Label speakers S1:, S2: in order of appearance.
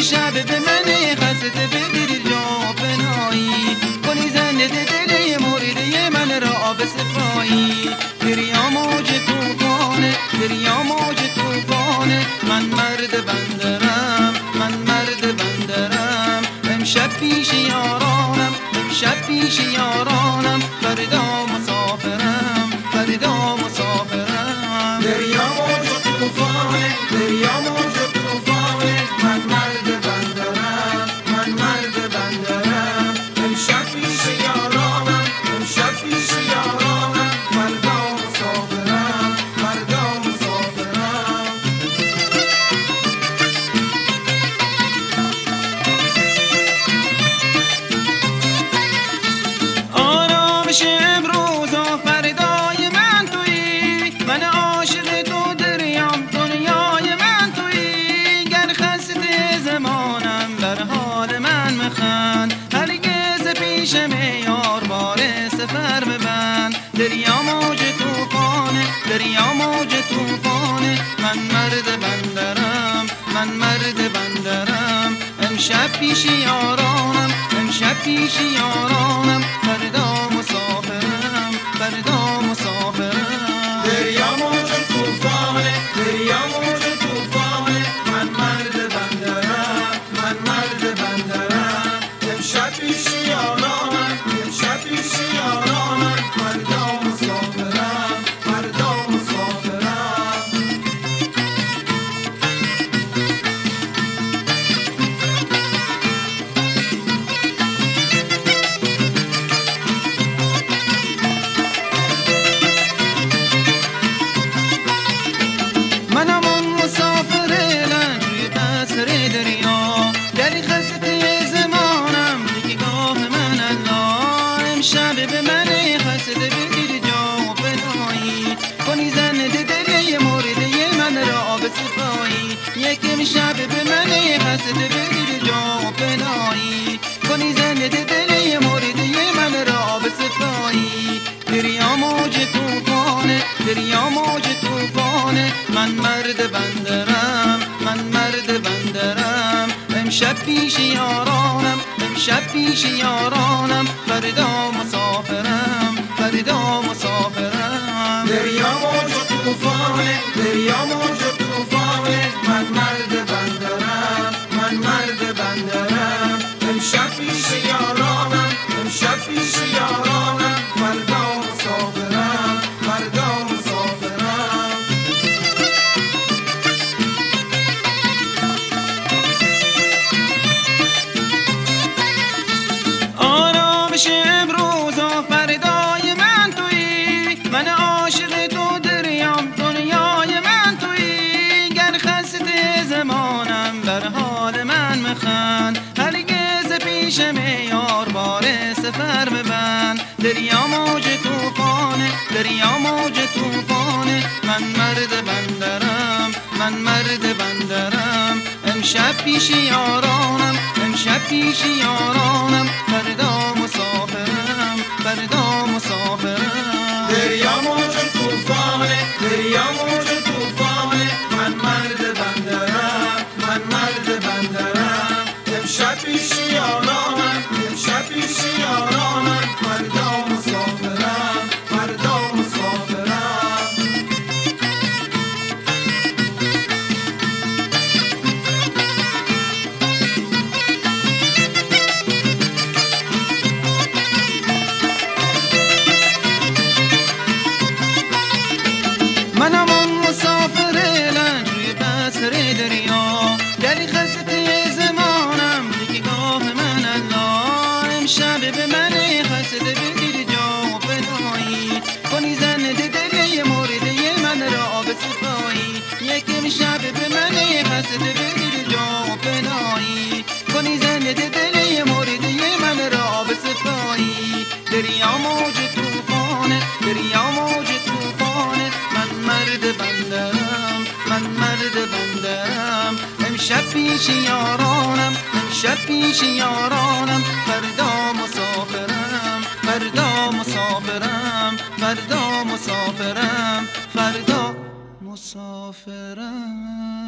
S1: شب به من خسته بدیر جا پنایی کنی زنده دل مرده من را به صفایی دریا موج توفانه دریا موج توفانه من مرد بندرم من مرد بندرم امشب پیش یارانم امشب پیش یارانم فردا مسافرم فردا مسافرم
S2: دریا موج توفانه دریا موج توفانه من مرد بندرم من مرد بندرم امشب پیش یارانم امشب پیش یارانم فردا مسافرم فردا مسافرم
S1: آرامش امروز و فردای من تویی من عاشق تو دریام دنیای من تویی گر خسته زمانم بر حال من مخند هرگز پیشم یار بار سفر ببند دریا موج توفانه دریا موج توفانه من مرد بندرم من مرد بندرم امشب پیش یارانم امشب پیش یارانم فردا مسافرم فردا مسافرم
S2: دریا موج توفانه دریا موج توفانه من مرد بندرم من مرد بندرم امشب پیش یارانم امشب پیش یارانم فردا مسافرم فردا مسافرم
S1: منم اون مسافر لنجوی قصر دریا گری خسته زمانم نگاه من الله امشب به من خسته بدیر جا فدایی کنی زنده دل مرده من را به صفایی یک امشب به من خسته بدیر جا فدایی کنی زنده دل مرده من را به صفایی دریا موج توفانه دریا موج توفانه من مرد بندرم من مرد بندرم امشب پیش یارانم امشب پیش یارانم فردا مسافرم فردا مسافرم
S2: دریا موج توفانه دریا موج توفانه من مرد بندرم من مرد بندرم امشب پیش یارانم امشب پیش یارانم فردا مسافرم فردا مسافرم
S1: آرامش امروز و فردای من تویی من عاشق تو دریام دنیای من تویی گر خسته زمانم بر حال من مخند هرگز پیشم یار بار سفر ببند دریا موج توفانه دریا موج توفانه من مرد بندرم من مرد بندرم امشب پیش یارانم امشب پیش یارانم فردا مسافرم فردا مسافرم
S2: دریا موج توفانه دریا موج توفانه من مرد بندرم من مرد بندرم امشب پیش یارانم امشب پیش یارانم فردا مسافرم فردا مسافرم
S1: منم اون مسافر لنجوی قصر دریا گری خسته زمانم نگاه من الله امشب به من خسته بدیر جا فدایی کنی زنده دل مرده من را به صفایی یک امشب به من خسته بدیر جا فدایی کنی زنده دل مرده من را به صفایی دریا موج توفانه دریا موج توفانه من مرد بندرم من مرد بندرم امشب پیش یارانم امشب پیش یارانم فردا مسافرم فردا مسافرم فردا مسافرم فردا مسافرم